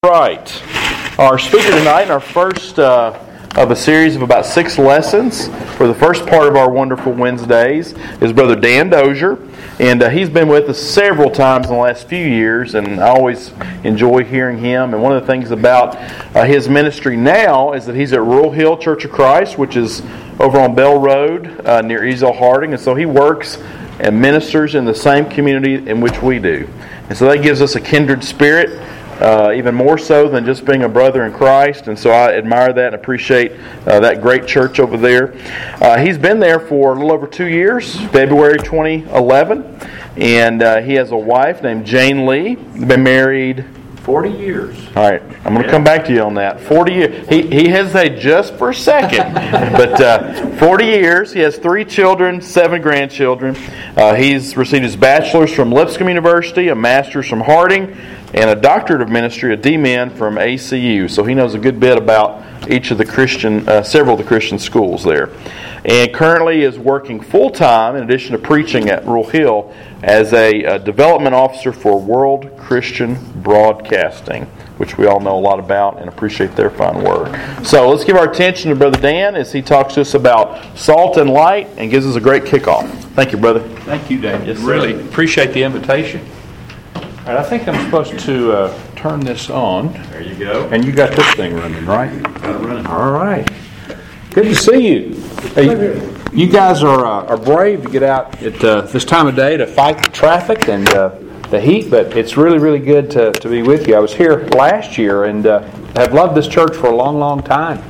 Right. Our speaker tonight, our first of a series of about 6 lessons for the first part of our Wonderful Wednesdays, is Brother Dan Dozier. And he's been with us several times in the last few years, and I always enjoy hearing him. And one of the things about his ministry now is that he's at Rural Hill Church of Christ, which is over on Bell Road near Easel Harding. And so he works and ministers in the same community in which we do. And so that gives us a kindred spirit. Even more so than just being a brother in Christ, and so I admire that and appreciate that great church over there. He's been there for a little over 2 years, February 2011, and he has a wife named Jane Lee. They've been married 40 years. All right, I'm going to come back to you on that. 40 years. He hesitated just for a second, but 40 years. He has 3 children, 7 grandchildren. He's received his bachelor's from Lipscomb University, a master's from Harding, and a doctorate of ministry, a D-Min from ACU. So he knows a good bit about each of the several of the Christian schools there. And currently is working full-time, in addition to preaching at Rural Hill, as a development officer for World Christian Broadcasting, which we all know a lot about and appreciate their fine work. So let's give our attention to Brother Dan as he talks to us about salt and light and gives us a great kickoff. Thank you, brother. Thank you, Dave. Yes, really sir. appreciate the invitation. All right, I think I'm supposed to turn this on. There you go. And you got this thing running, right? Got it running. All right. Good to see you. Hey, you guys are brave to get out at this time of day to fight the traffic and the heat, but it's really, really good to be with you. I was here last year and have loved this church for a long, long time.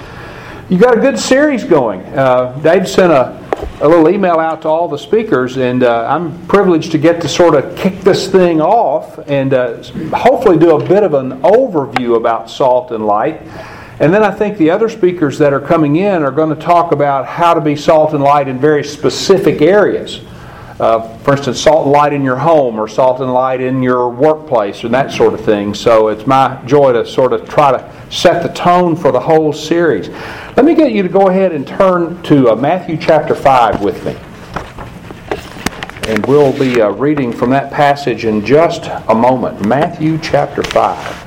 You got a good series going. Dave sent a little email out to all the speakers, and I'm privileged to get to sort of kick this thing off and hopefully do a bit of an overview about salt and light. And then I think the other speakers that are coming in are going to talk about how to be salt and light in very specific areas. For instance, salt and light in your home or salt and light in your workplace and that sort of thing. So it's my joy to sort of try to set the tone for the whole series. Let me get you to go ahead and turn to Matthew chapter 5 with me. And we'll be reading from that passage in just a moment. Matthew chapter 5.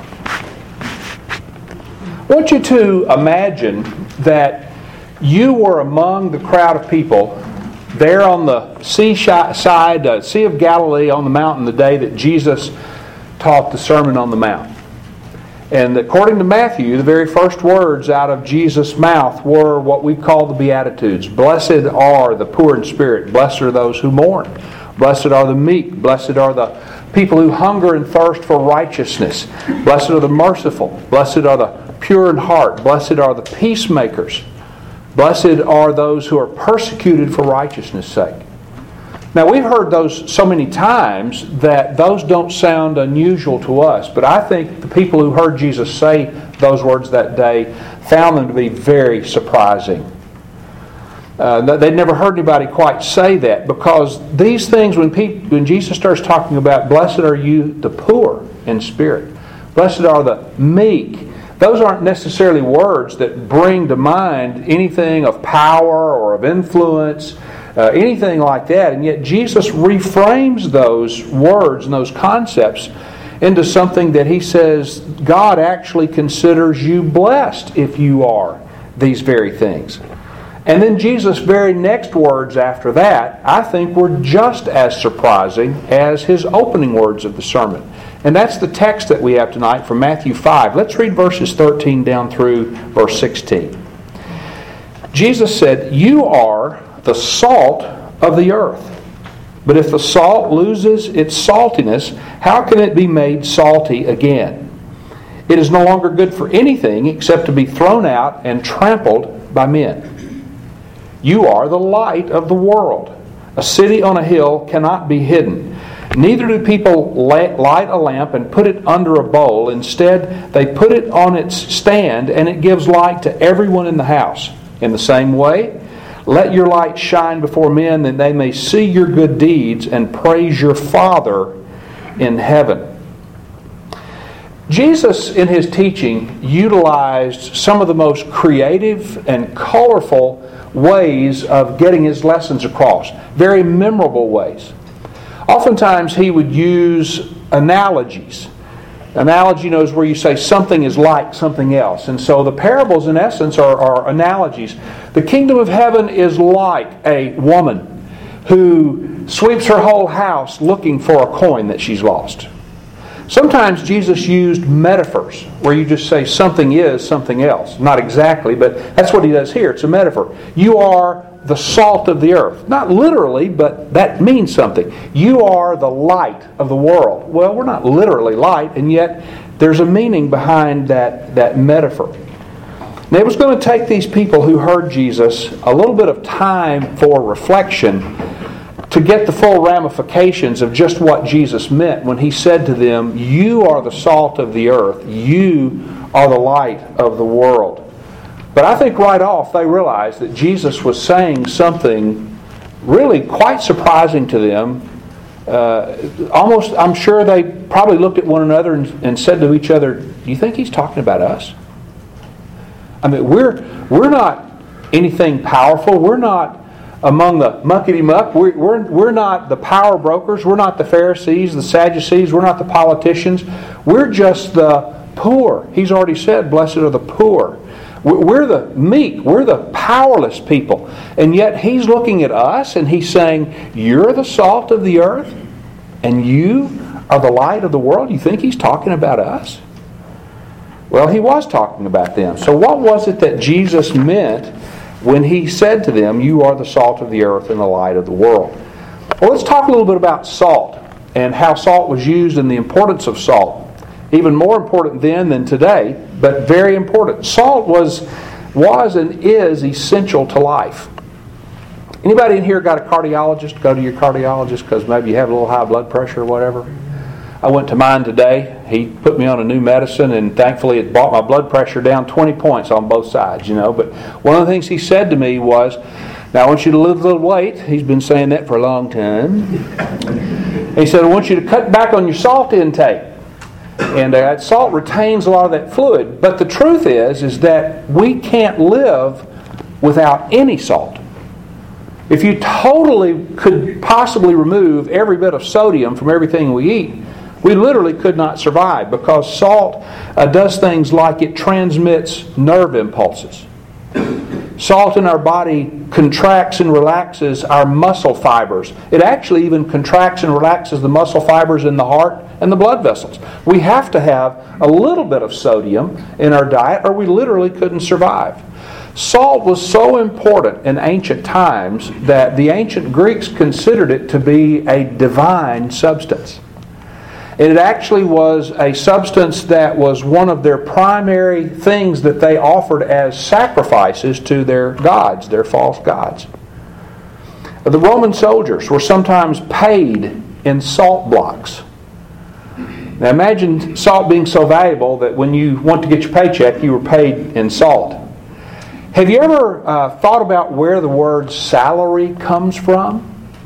I want you to imagine that you were among the crowd of people there on the seaside, Sea of Galilee on the mountain the day that Jesus taught the Sermon on the Mount. And according to Matthew, the very first words out of Jesus' mouth were what we call the Beatitudes. Blessed are the poor in spirit. Blessed are those who mourn. Blessed are the meek. Blessed are the people who hunger and thirst for righteousness. Blessed are the merciful. Blessed are the pure in heart. Blessed are the peacemakers. Blessed are those who are persecuted for righteousness' sake. Now, we've heard those so many times that those don't sound unusual to us, but I think the people who heard Jesus say those words that day found them to be very surprising. They'd never heard anybody quite say that, because these things, when Jesus starts talking about blessed are you the poor in spirit, blessed are the meek, those aren't necessarily words that bring to mind anything of power or of influence, anything like that. And yet Jesus reframes those words and those concepts into something that he says God actually considers you blessed if you are these very things. And then Jesus' very next words after that, I think, were just as surprising as his opening words of the sermon. And that's the text that we have tonight from Matthew 5. Let's read verses 13 down through verse 16. Jesus said, "You are the salt of the earth. But if the salt loses its saltiness, how can it be made salty again? It is no longer good for anything except to be thrown out and trampled by men. You are the light of the world. A city on a hill cannot be hidden. Neither do people light a lamp and put it under a bowl. Instead, they put it on its stand, and it gives light to everyone in the house. In the same way, let your light shine before men, that they may see your good deeds and praise your Father in heaven." Jesus, in his teaching, utilized some of the most creative and colorful ways of getting his lessons across. Very memorable ways. Oftentimes he would use analogies Analogy, is where you say something is like something else. And so the parables, in essence, are analogies. The kingdom of heaven is like a woman who sweeps her whole house looking for a coin that she's lost. Sometimes Jesus used metaphors where you just say something is something else. Not exactly, but that's what he does here. It's a metaphor. You are the salt of the earth. Not literally, but that means something. You are the light of the world. Well, we're not literally light, and yet there's a meaning behind that metaphor. Now, it was going to take these people who heard Jesus a little bit of time for reflection to get the full ramifications of just what Jesus meant when he said to them, you are the salt of the earth. You are the light of the world. But I think right off they realized that Jesus was saying something really quite surprising to them. Almost, I'm sure they probably looked at one another and said to each other, do you think he's talking about us? I mean, we're not anything powerful. We're not among the muckety-muck. We're not the power brokers. We're not the Pharisees, the Sadducees. We're not the politicians. We're just the poor. He's already said, blessed are the poor. We're the meek. We're the powerless people. And yet he's looking at us and he's saying, you're the salt of the earth and you are the light of the world. You think he's talking about us? Well, he was talking about them. So what was it that Jesus meant when he said to them, you are the salt of the earth and the light of the world? Well, let's talk a little bit about salt and how salt was used and the importance of salt. Even more important then than today, but very important. Salt was and is essential to life. Anybody in here got a cardiologist? Go to your cardiologist because maybe you have a little high blood pressure or whatever. I went to mine today. He put me on a new medicine, and thankfully it brought my blood pressure down 20 points on both sides, But one of the things he said to me was, now I want you to lose a little weight. He's been saying that for a long time. He said, I want you to cut back on your salt intake. And that salt retains a lot of that fluid. But the truth is that we can't live without any salt. If you totally could possibly remove every bit of sodium from everything we eat, we literally could not survive because salt does things like it transmits nerve impulses. Salt in our body contracts and relaxes our muscle fibers. It actually even contracts and relaxes the muscle fibers in the heart and the blood vessels. We have to have a little bit of sodium in our diet or we literally couldn't survive. Salt was so important in ancient times that the ancient Greeks considered it to be a divine substance. It actually was a substance that was one of their primary things that they offered as sacrifices to their gods, their false gods. The Roman soldiers were sometimes paid in salt blocks. Now imagine salt being so valuable that when you went to get your paycheck, you were paid in salt. Have you ever thought about where the word salary comes from?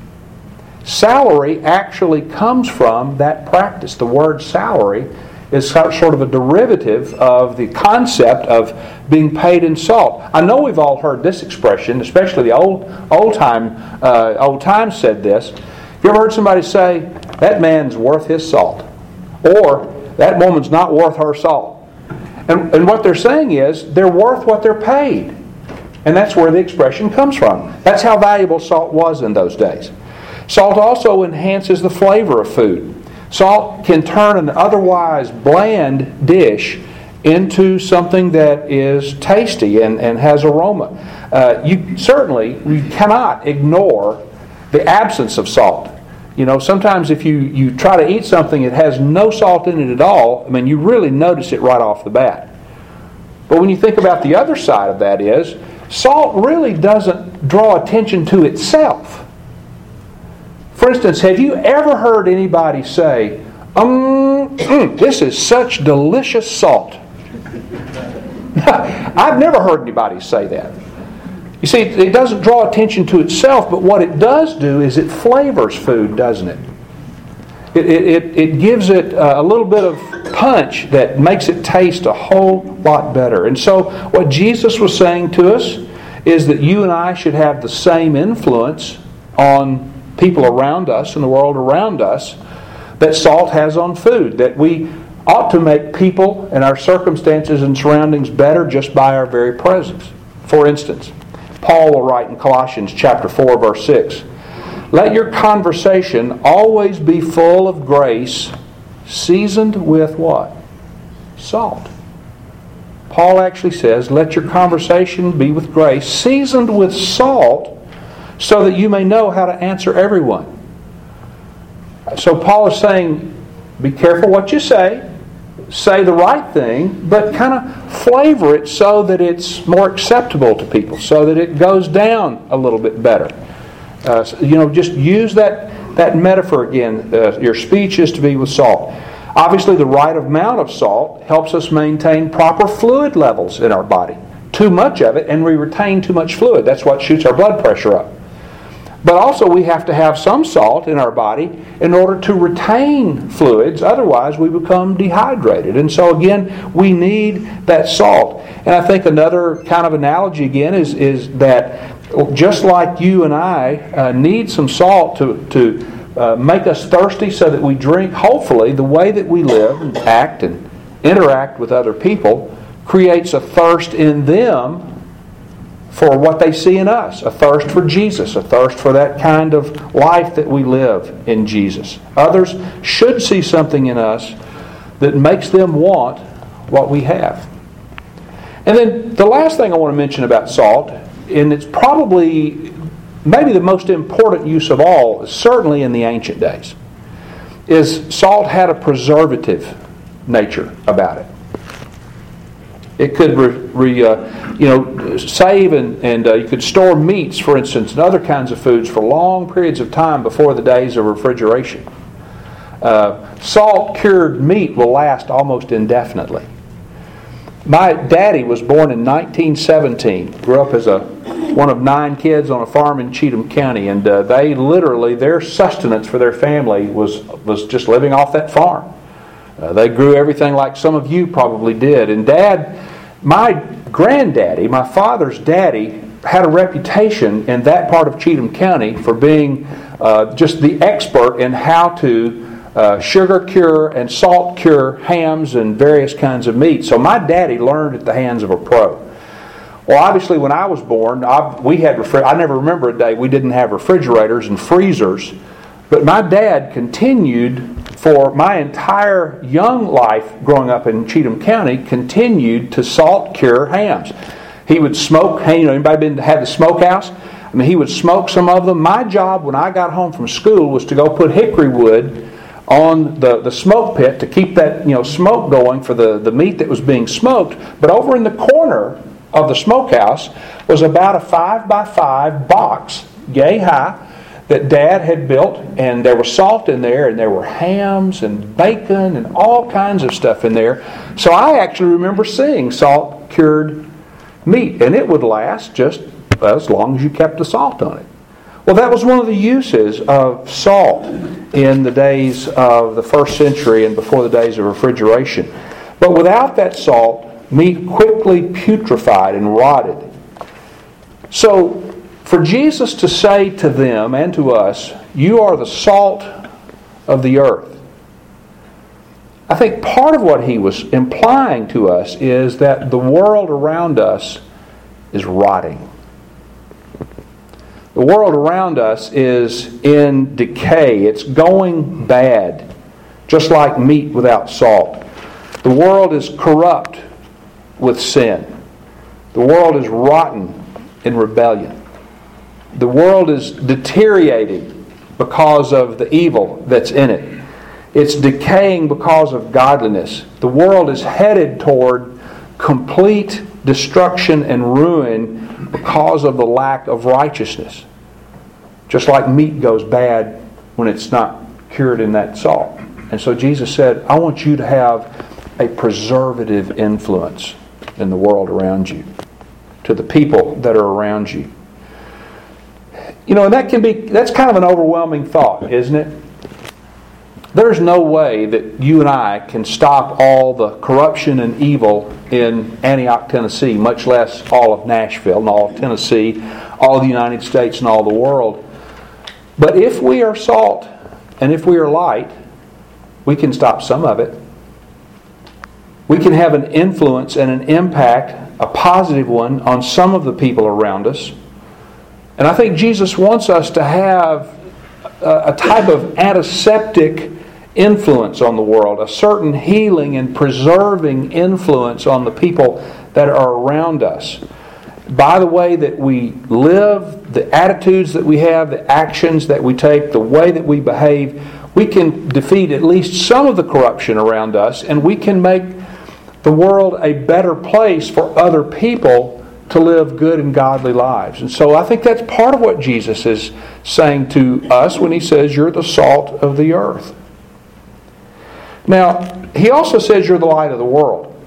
Salary actually comes from that practice. The word salary is sort of a derivative of the concept of being paid in salt. I know we've all heard this expression, especially the old times said this. Have you ever heard somebody say, that man's worth his salt? Or, that woman's not worth her salt? And what they're saying is, they're worth what they're paid. And that's where the expression comes from. That's how valuable salt was in those days. Salt also enhances the flavor of food. Salt can turn an otherwise bland dish into something that is tasty and has aroma. You cannot ignore the absence of salt. Sometimes if you try to eat something that has no salt in it at all, you really notice it right off the bat. But when you think about the other side of that is, salt really doesn't draw attention to itself. For instance, have you ever heard anybody say, this is such delicious salt? I've never heard anybody say that. You see, it doesn't draw attention to itself, but what it does do is it flavors food, doesn't it? It gives it a little bit of punch that makes it taste a whole lot better. And so what Jesus was saying to us is that you and I should have the same influence on people around us and the world around us that salt has on food. That we ought to make people and our circumstances and surroundings better just by our very presence. For instance, Paul will write in Colossians chapter 4, verse 6, "Let your conversation always be full of grace, seasoned with" what? Salt. Paul actually says, "Let your conversation be with grace, seasoned with salt, so that you may know how to answer everyone." So Paul is saying, be careful what you say the right thing, but kind of flavor it so that it's more acceptable to people, so that it goes down a little bit better. Just use that metaphor again. Your speech is to be with salt. Obviously, the right amount of salt helps us maintain proper fluid levels in our body. Too much of it, and we retain too much fluid. That's what shoots our blood pressure up. But also, we have to have some salt in our body in order to retain fluids. Otherwise, we become dehydrated. And so, again, we need that salt. And I think another kind of analogy, again, is that just like you and I need some salt to make us thirsty so that we drink, hopefully, the way that we live and act and interact with other people creates a thirst in them for what they see in us, a thirst for Jesus, a thirst for that kind of life that we live in Jesus. Others should see something in us that makes them want what we have. And then the last thing I want to mention about salt, and it's probably maybe the most important use of all, certainly in the ancient days, is salt had a preservative nature about it. It could save and you could store meats, for instance, and other kinds of foods for long periods of time before the days of refrigeration. Salt-cured meat will last almost indefinitely. My daddy was born in 1917. Grew up as one of 9 kids on a farm in Cheatham County, and they literally, their sustenance for their family was just living off that farm. They grew everything like some of you probably did. And my granddaddy, my father's daddy, had a reputation in that part of Cheatham County for being just the expert in how to sugar cure and salt cure hams and various kinds of meat. So my daddy learned at the hands of a pro. Well, obviously, when I was born, I never remember a day we didn't have refrigerators and freezers. But my dad continued for my entire young life growing up in Cheatham County, continued to salt cure hams. He would smoke. Hey, anybody had the smokehouse? I mean, he would smoke some of them. My job when I got home from school was to go put hickory wood on the smoke pit to keep that smoke going for the meat that was being smoked. But over in the corner of the smokehouse was about a 5x5 box, yay high, that Dad had built, and there was salt in there, and there were hams and bacon and all kinds of stuff in there. So I actually remember seeing salt-cured meat, and it would last just as long as you kept the salt on it. Well, that was one of the uses of salt in the days of the first century and before the days of refrigeration. But without that salt, meat quickly putrefied and rotted. So, for Jesus to say to them and to us, "You are the salt of the earth," I think part of what he was implying to us is that the world around us is rotting. The world around us is in decay. It's going bad, just like meat without salt. The world is corrupt with sin. The world is rotten in rebellion. The world is deteriorating because of the evil that's in it. It's decaying because of godliness. The world is headed toward complete destruction and ruin because of the lack of righteousness. Just like meat goes bad when it's not cured in that salt. And so Jesus said, I want you to have a preservative influence in the world around you, to the people that are around you. And that's kind of an overwhelming thought, isn't it? There's no way that you and I can stop all the corruption and evil in Antioch, Tennessee, much less all of Nashville and all of Tennessee, all of the United States and all the world. But if we are salt and if we are light, we can stop some of it. we can have an influence and an impact, a positive one, on some of the people around us. And I think Jesus wants us to have a type of antiseptic influence on the world, a certain healing and preserving influence on the people that are around us. By the way that we live, the attitudes that we have, the actions that we take, the way that we behave, we can defeat at least some of the corruption around us, and we can make the world a better place for other people to live good and godly lives. And so I think that's part of what Jesus is saying to us when He says, you're the salt of the earth. Now, He also says you're the light of the world.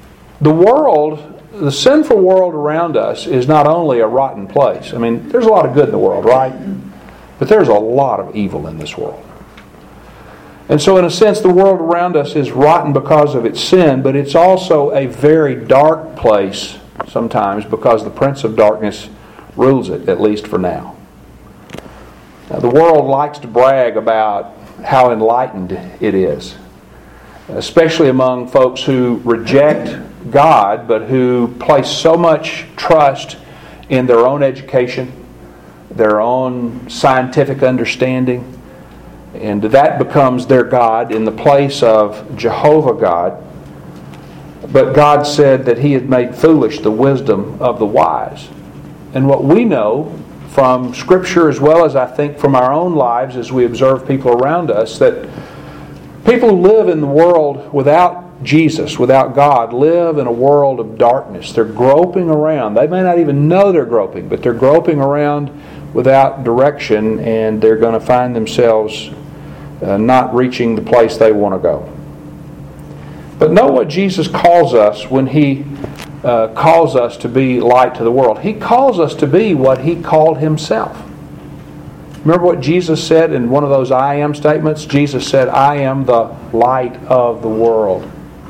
The sinful world around us is not only a rotten place. I mean, there's a lot of good in the world, right? But there's a lot of evil in this world. And so in a sense, the world around us is rotten because of its sin, but it's also a very dark place sometimes because the prince of darkness rules it, at least for now. Now, the world likes to brag about how enlightened it is, especially among folks who reject God, but who place so much trust in their own education, their own scientific understanding, and that becomes their God in the place of Jehovah God. But God said that He had made foolish the wisdom of the wise. And what we know from Scripture, as well as I think from our own lives as we observe people around us, that people who live in the world without Jesus, without God, live in a world of darkness. They're groping around. They may not even know they're groping, but they're groping around without direction, and they're going to find themselves not reaching the place they want to go. But know what Jesus calls us when He calls us to be light to the world. He calls us to be what He called Himself. Remember what Jesus said in one of those I am statements? Jesus said, I am the light of the world.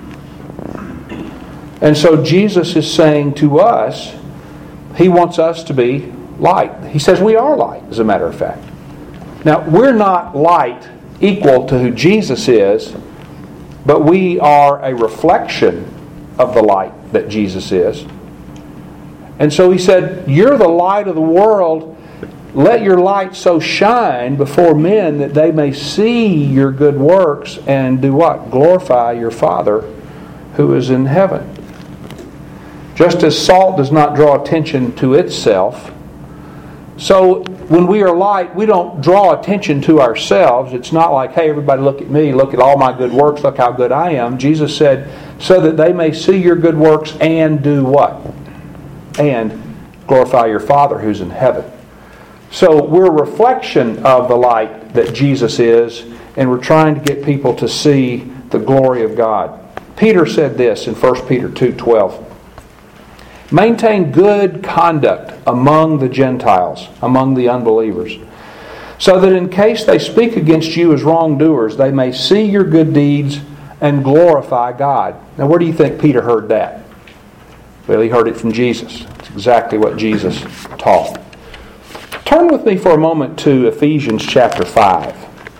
And so Jesus is saying to us, He wants us to be light. He says we are light, as a matter of fact. Now, we're not light equal to who Jesus is, but we are a reflection of the light that Jesus is. And so He said, you're the light of the world. Let your light so shine before men that they may see your good works and do what? Glorify your Father who is in heaven. Just as salt does not draw attention to itself, so when we are light, we don't draw attention to ourselves. It's not like, hey, everybody look at me, look at all my good works, look how good I am. Jesus said, so that they may see your good works and do what? And glorify your Father who's in heaven. So we're a reflection of the light that Jesus is, and we're trying to get people to see the glory of God. Peter said this in 1 Peter 2:12. Maintain good conduct among the Gentiles, among the unbelievers, so that in case they speak against you as wrongdoers, they may see your good deeds and glorify God. Now, where do you think Peter heard that? Well, he heard it from Jesus. It's exactly what Jesus taught. Turn with me for a moment to Ephesians chapter 5.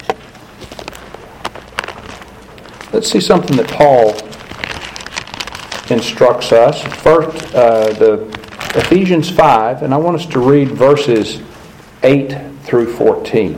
Let's see something that Paul instructs us. First, the Ephesians 5, and I want us to read verses 8 through 14.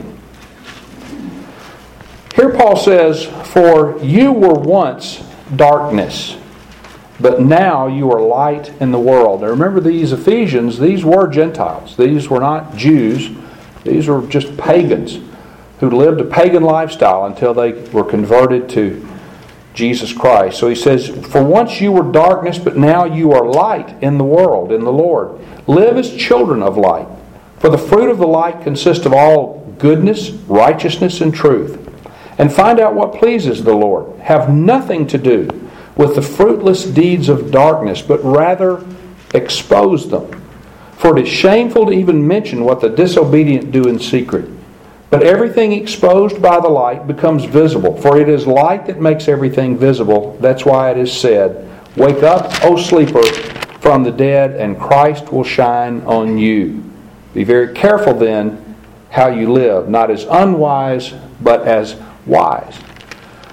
Here Paul says, for you were once darkness, but now you are light in the world. Now remember, these Ephesians, these were Gentiles. These were not Jews. These were just pagans who lived a pagan lifestyle until they were converted to Jesus Christ. So he says, for once you were darkness, but now you are light in the world, in the Lord. Live as children of light. For the fruit of the light consists of all goodness, righteousness, and truth. And find out what pleases the Lord. Have nothing to do with the fruitless deeds of darkness, but rather expose them. For it is shameful to even mention what the disobedient do in secret. But everything exposed by the light becomes visible. For it is light that makes everything visible. That's why it is said, wake up, O sleeper, from the dead, and Christ will shine on you. Be very careful then how you live, not as unwise, but as wise.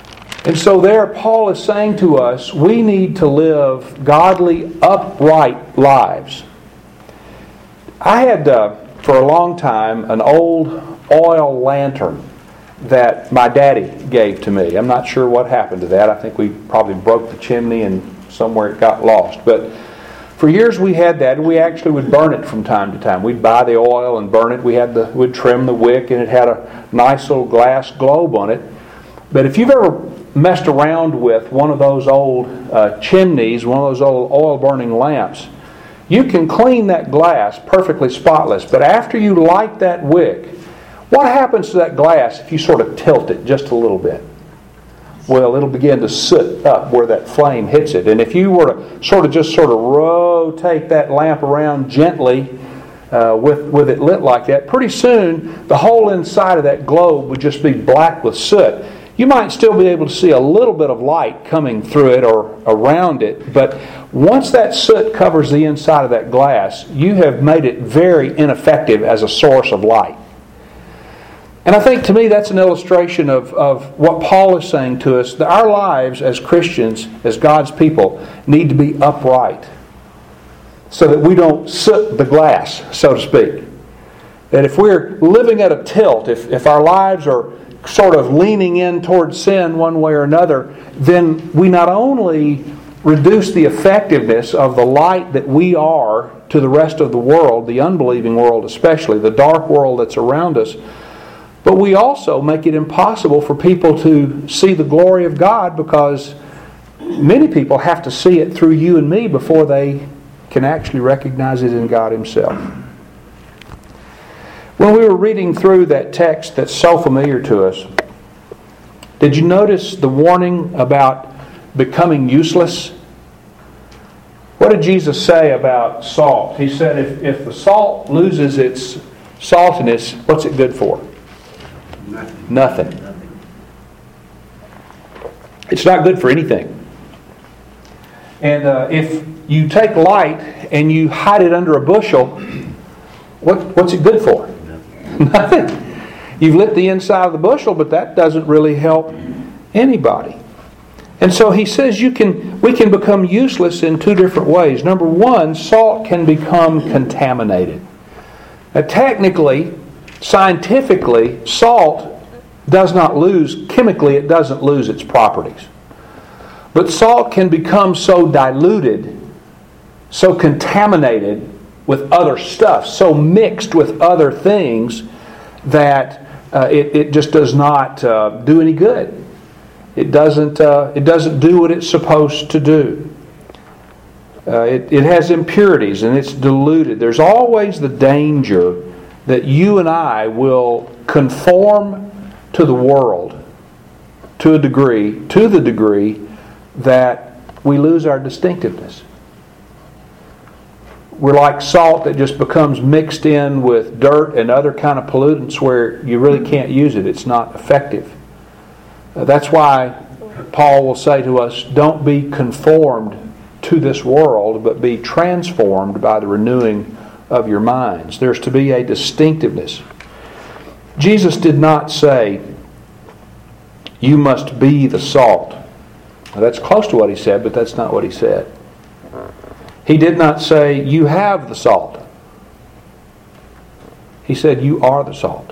And so there Paul is saying to us, we need to live godly, upright lives. I had, for a long time, an old oil lantern that my daddy gave to me. I'm not sure what happened to that. I think we probably broke the chimney and somewhere it got lost. But for years we had that, and we actually would burn it from time to time. We'd buy the oil and burn it. We'd trim the wick, and it had a nice little glass globe on it. But if you've ever messed around with one of those old chimneys, one of those old oil-burning lamps, you can clean that glass perfectly spotless. But after you light that wick, what happens to that glass if you sort of tilt it just a little bit? Well, it'll begin to soot up where that flame hits it. And if you were to sort of rotate that lamp around gently with it lit like that, pretty soon the whole inside of that globe would just be black with soot. You might still be able to see a little bit of light coming through it or around it, but once that soot covers the inside of that glass, you have made it very ineffective as a source of light. And I think to me that's an illustration of what Paul is saying to us, that our lives as Christians, as God's people, need to be upright so that we don't soot the glass, so to speak. That if we're living at a tilt, if our lives are sort of leaning in towards sin one way or another, then we not only reduce the effectiveness of the light that we are to the rest of the world, the unbelieving world especially, the dark world that's around us, but we also make it impossible for people to see the glory of God, because many people have to see it through you and me before they can actually recognize it in God Himself. When we were reading through that text that's so familiar to us, did you notice the warning about becoming useless? What did Jesus say about salt? He said if the salt loses its saltiness, what's it good for? Nothing. It's not good for anything. And if you take light and you hide it under a bushel, what's it good for? Nothing. You've lit the inside of the bushel, but that doesn't really help anybody. And so he says we can become useless in two different ways. Number one, salt can become contaminated. Now, technically, scientifically, salt does not lose, chemically it doesn't lose its properties. But salt can become so diluted, so contaminated with other stuff, so mixed with other things, that it just does not do any good. It doesn't do what it's supposed to do. It has impurities and it's diluted. There's always the danger that you and I will conform to the world to the degree that we lose our distinctiveness. We're like salt that just becomes mixed in with dirt and other kind of pollutants where you really can't use it. It's not effective. That's why Paul will say to us, don't be conformed to this world, but be transformed by the renewing of your minds. There's to be a distinctiveness. Jesus did not say, you must be the salt. Now, that's close to what He said, but that's not what He said. He did not say, you have the salt. He said, you are the salt.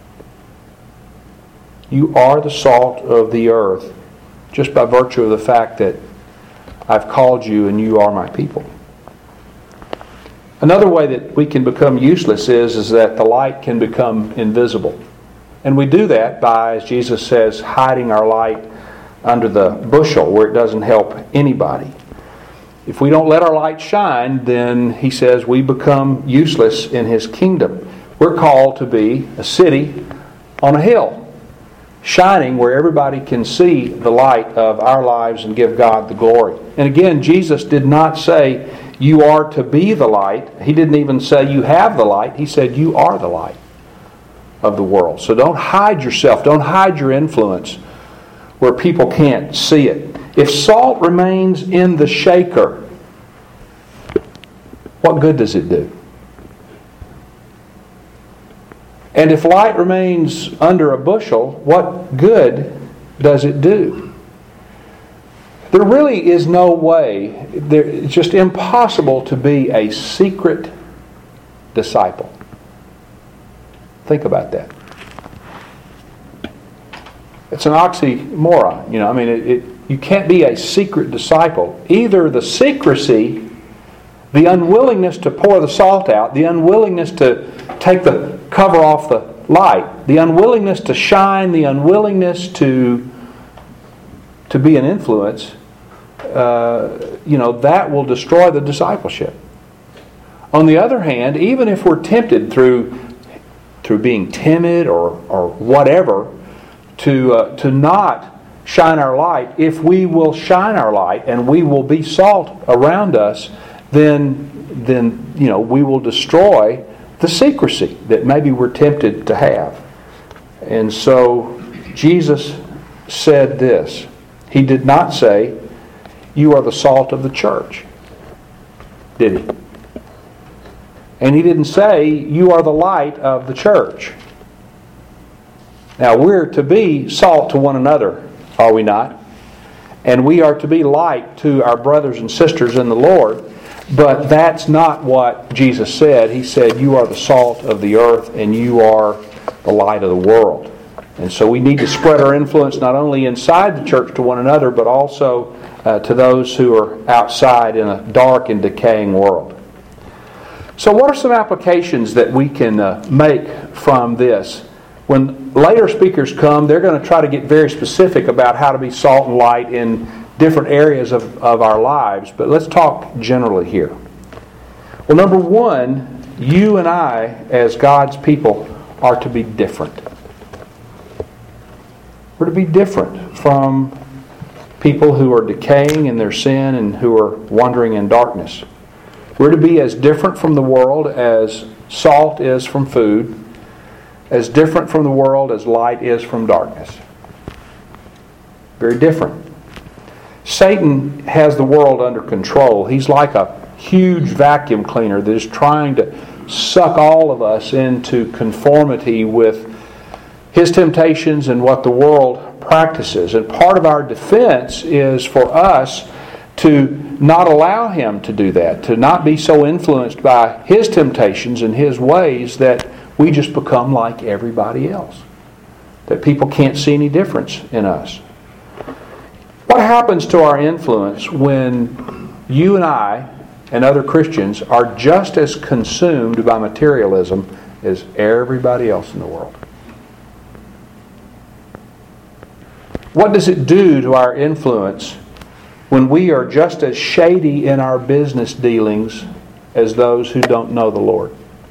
You are the salt of the earth, just by virtue of the fact that I've called you and you are my people. Another way that we can become useless is that the light can become invisible. And we do that by, as Jesus says, hiding our light under the bushel where it doesn't help anybody. If we don't let our light shine, then He says we become useless in His kingdom. We're called to be a city on a hill, shining where everybody can see the light of our lives and give God the glory. And again, Jesus did not say you are to be the light. He didn't even say you have the light. He said you are the light of the world. So don't hide yourself. Don't hide your influence where people can't see it. If salt remains in the shaker, what good does it do? And if light remains under a bushel, what good does it do? There really is no way, it's just impossible to be a secret disciple. Think about that. It's an oxymoron. You know, I mean, you can't be a secret disciple. Either the secrecy, the unwillingness to pour the salt out, the unwillingness to take the cover off the light, the unwillingness to shine, the unwillingness to be an influence, that will destroy the discipleship. On the other hand, even if we're tempted through being timid or whatever to not shine our light, if we will shine our light and we will be salt around us, then we will destroy the secrecy that maybe we're tempted to have. And so Jesus said this. He did not say, "You are the salt of the church," did he? And he didn't say, "You are the light of the church." Now, we're to be salt to one another, are we not? And we are to be light to our brothers and sisters in the Lord. But that's not what Jesus said. He said, "You are the salt of the earth and you are the light of the world." And so we need to spread our influence not only inside the church to one another, but also to those who are outside in a dark and decaying world. So what are some applications that we can make from this? When later speakers come, they're going to try to get very specific about how to be salt and light in different areas of our lives. But let's talk generally here. Well, number one, you and I, as God's people, are to be different. We're to be different from people who are decaying in their sin and who are wandering in darkness. We're to be as different from the world as salt is from food, as different from the world as light is from darkness. Very different. Satan has the world under control. He's like a huge vacuum cleaner that is trying to suck all of us into conformity with his temptations and what the world practices. And part of our defense is for us to not allow him to do that, to not be so influenced by his temptations and his ways that we just become like everybody else, that people can't see any difference in us. What happens to our influence when you and I and other Christians are just as consumed by materialism as everybody else in the world? What does it do to our influence when we are just as shady in our business dealings as those who don't know the Lord?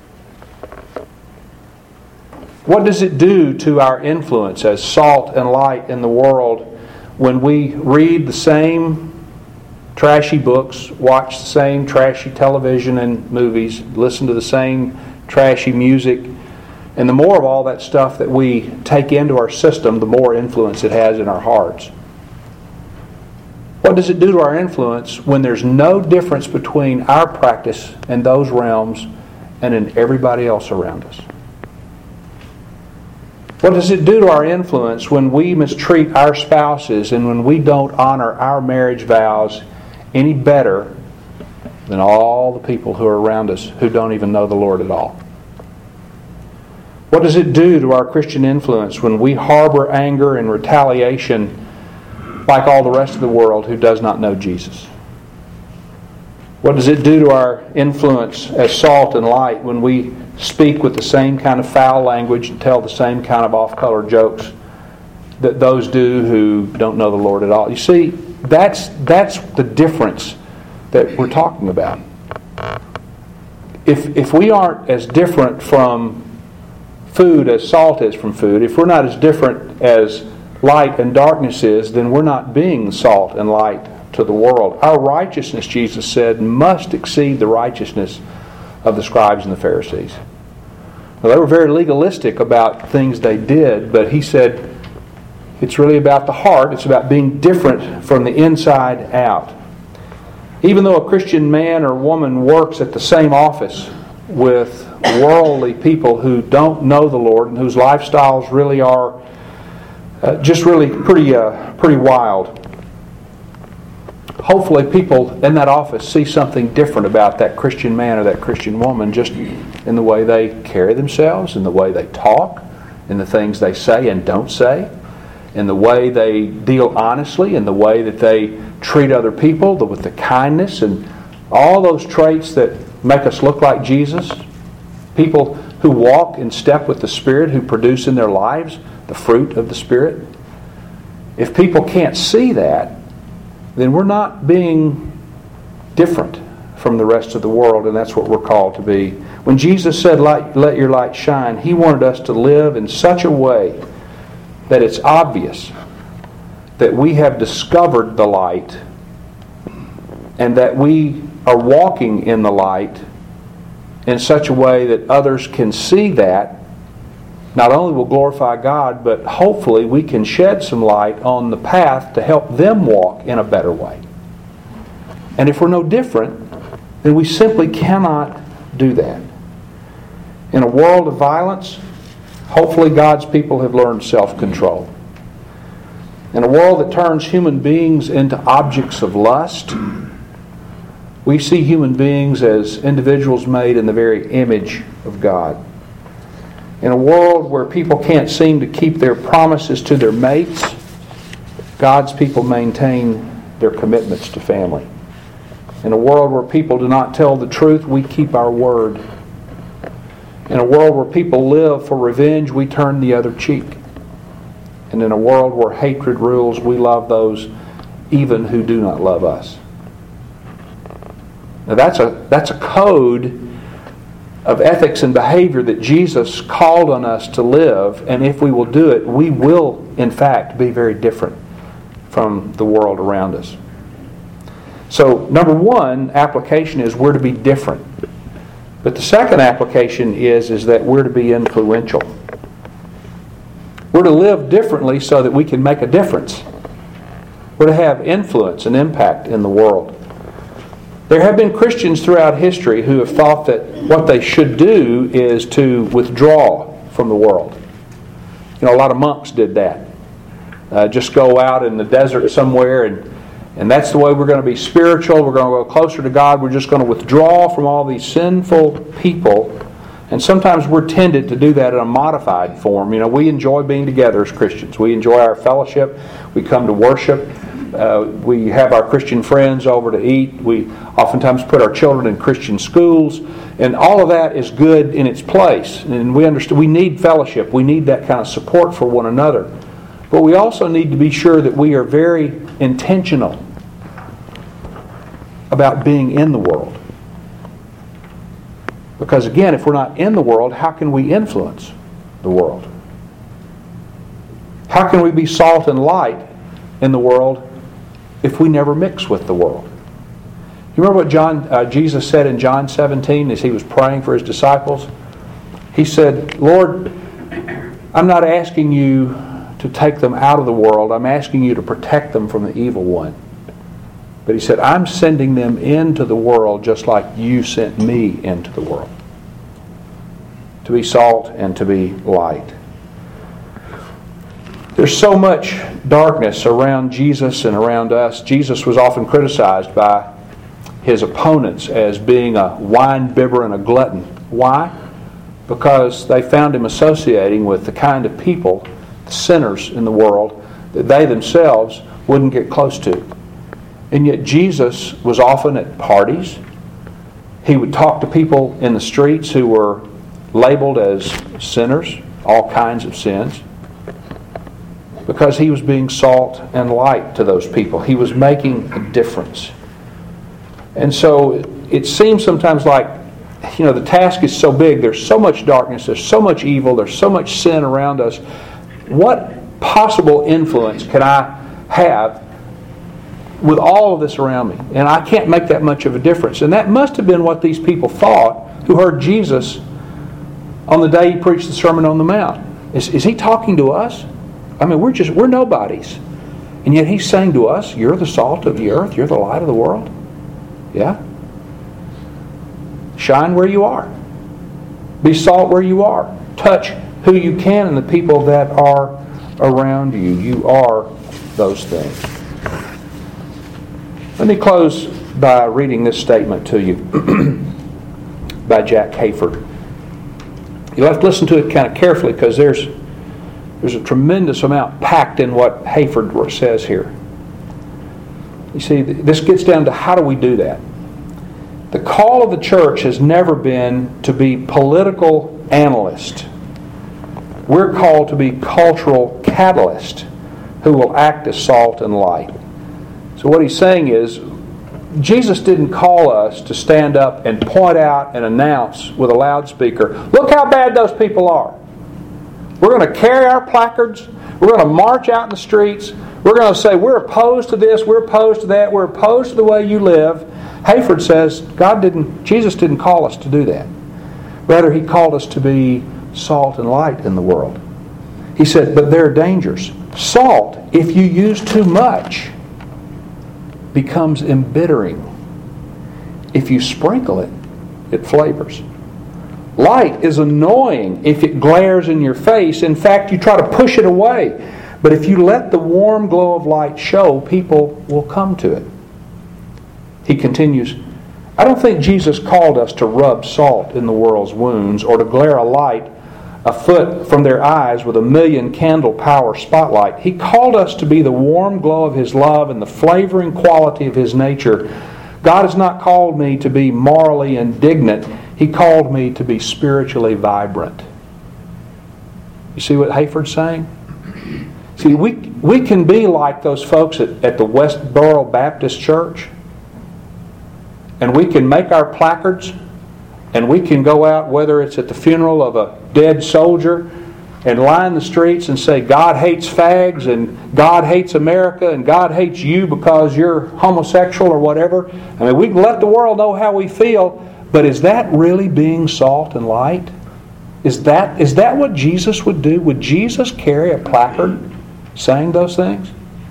What does it do to our influence as salt and light in the world when we read the same trashy books, watch the same trashy television and movies, listen to the same trashy music, and the more of all that stuff that we take into our system, the more influence it has in our hearts? What does it do to our influence when there's no difference between our practice in those realms and in everybody else around us? What does it do to our influence when we mistreat our spouses and when we don't honor our marriage vows any better than all the people who are around us who don't even know the Lord at all? What does it do to our Christian influence when we harbor anger and retaliation like all the rest of the world who does not know Jesus? What does it do to our influence as salt and light when we speak with the same kind of foul language and tell the same kind of off-color jokes that those do who don't know the Lord at all? You see, that's the difference that we're talking about. If we aren't as different from food as salt is from food, if we're not as different as light and darkness is, then we're not being salt and light to the world. Our righteousness, Jesus said, must exceed the righteousness of the scribes and the Pharisees. Now, they were very legalistic about things they did, but he said it's really about the heart. It's about being different from the inside out. Even though a Christian man or woman works at the same office with worldly people who don't know the Lord and whose lifestyles really are just really pretty wild, hopefully people in that office see something different about that Christian man or that Christian woman, just in the way they carry themselves, in the way they talk, in the things they say and don't say, in the way they deal honestly, in the way that they treat other people, with the kindness and all those traits that make us look like Jesus. People who walk in step with the Spirit, who produce in their lives the fruit of the Spirit. If people can't see that, then we're not being different from the rest of the world, and that's what we're called to be. When Jesus said, "Let your light shine," He wanted us to live in such a way that it's obvious that we have discovered the light and that we are walking in the light in such a way that others can see that. Not only will glorify God, but hopefully we can shed some light on the path to help them walk in a better way. And if we're no different, then we simply cannot do that. In a world of violence, hopefully God's people have learned self-control. In a world that turns human beings into objects of lust, we see human beings as individuals made in the very image of God. In a world where people can't seem to keep their promises to their mates, God's people maintain their commitments to family. In a world where people do not tell the truth, we keep our word. In a world where people live for revenge, we turn the other cheek. And in a world where hatred rules, we love those even who do not love us. Now that's a code of ethics and behavior that Jesus called on us to live, and if we will do it, we will, in fact, be very different from the world around us. So, number one application is we're to be different. But the second application is that we're to be influential. We're to live differently so that we can make a difference. We're to have influence and impact in the world. There have been Christians throughout history who have thought that what they should do is to withdraw from the world. You know, a lot of monks did that. Just go out in the desert somewhere and that's the way we're going to be spiritual. We're going to go closer to God. We're just going to withdraw from all these sinful people. And sometimes we're tended to do that in a modified form. You know, we enjoy being together as Christians. We enjoy our fellowship. We come to worship. We have our Christian friends over to eat. We oftentimes put our children in Christian schools. And all of that is good in its place. And we understand we need fellowship. We need that kind of support for one another. But we also need to be sure that we are very intentional about being in the world. Because again, if we're not in the world, how can we influence the world? How can we be salt and light in the world if we never mix with the world? You remember what Jesus said in John 17 as He was praying for His disciples? He said, "Lord, I'm not asking you to take them out of the world. I'm asking you to protect them from the evil one." But He said, "I'm sending them into the world just like you sent me into the world. To be salt and to be light." There's so much darkness around Jesus and around us. Jesus was often criticized by His opponents as being a wine bibber and a glutton. Why? Because they found Him associating with the kind of people, the sinners in the world, that they themselves wouldn't get close to. And yet Jesus was often at parties. He would talk to people in the streets who were labeled as sinners, all kinds of sins, because He was being salt and light to those people. He was making a difference. And so it seems sometimes like, you know, the task is so big. There's so much darkness. There's so much evil. There's so much sin around us. What possible influence can I have with all of this around me? And I can't make that much of a difference. And that must have been what these people thought who heard Jesus on the day He preached the Sermon on the Mount. Is He talking to us? I mean, we're nobodies. And yet He's saying to us, you're the salt of the earth. You're the light of the world. Yeah? Shine where you are. Be salt where you are. Touch who you can and the people that are around you. You are those things. Let me close by reading this statement to you by Jack Hayford. You'll have to listen to it kind of carefully because there's a tremendous amount packed in what Hayford says here. You see, this gets down to how do we do that? The call of the church has never been to be political analysts. We're called to be cultural catalysts who will act as salt and light. So what he's saying is, Jesus didn't call us to stand up and point out and announce with a loudspeaker, look how bad those people are. We're going to carry our placards. We're going to march out in the streets. We're going to say, we're opposed to this, we're opposed to that, we're opposed to the way you live. Hayford says, Jesus didn't call us to do that. Rather, He called us to be salt and light in the world. He said, but there are dangers. Salt, if you use too much, becomes embittering. If you sprinkle it, it flavors. Light is annoying if it glares in your face. In fact, you try to push it away. But if you let the warm glow of light show, people will come to it. He continues, I don't think Jesus called us to rub salt in the world's wounds or to glare a light a foot from their eyes with a million candle power spotlight. He called us to be the warm glow of His love and the flavoring quality of His nature. God has not called me to be morally indignant. He called me to be spiritually vibrant. You see what Hayford's saying? See, we can be like those folks at the Westboro Baptist Church, and we can make our placards, and we can go out, whether it's at the funeral of a dead soldier, and line the streets and say, God hates fags, and God hates America, and God hates you because you're homosexual or whatever. I mean, we can let the world know how we feel, but is that really being salt and light? Is that what Jesus would do? Would Jesus carry a placard saying those things?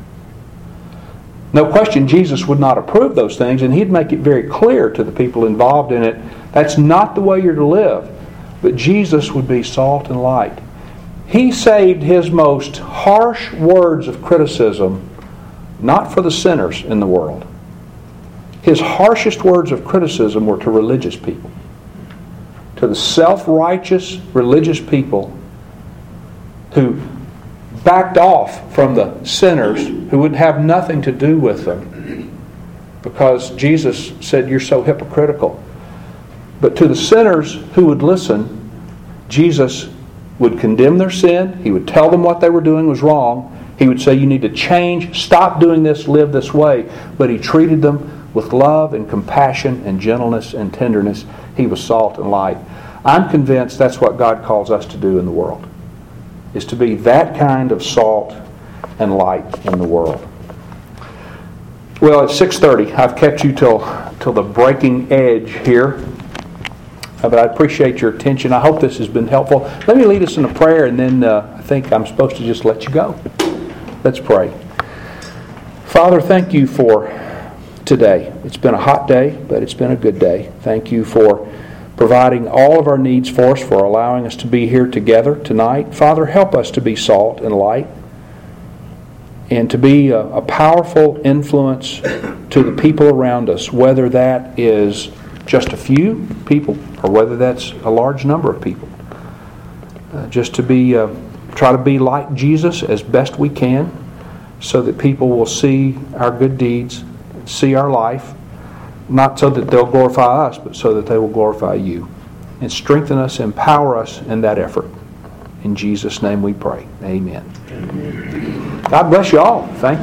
No question, Jesus would not approve those things, and He'd make it very clear to the people involved in it, that's not the way you're to live. But Jesus would be salt and light. He saved His most harsh words of criticism not for the sinners in the world. His harshest words of criticism were to religious people. To the self-righteous religious people who backed off from the sinners who would have nothing to do with them because Jesus said, you're so hypocritical. But to the sinners who would listen, Jesus would condemn their sin. He would tell them what they were doing was wrong. He would say, you need to change, stop doing this, live this way. But He treated them with love and compassion and gentleness and tenderness. He was salt and light. I'm convinced that's what God calls us to do in the world, is to be that kind of salt and light in the world. Well, it's 6:30. I've kept you till the breaking edge here. But I appreciate your attention. I hope this has been helpful. Let me lead us in a prayer, and then I think I'm supposed to just let you go. Let's pray. Father, thank You for today. It's been a hot day, but it's been a good day. Thank You for providing all of our needs for us, for allowing us to be here together tonight. Father, help us to be salt and light and to be a powerful influence to the people around us, whether that is just a few people or whether that's a large number of people. Just to try to be like Jesus as best we can so that people will see our good deeds, see our life, not so that they'll glorify us, but so that they will glorify You. And strengthen us, empower us in that effort. In Jesus' name we pray. Amen. God bless you all. Thank you.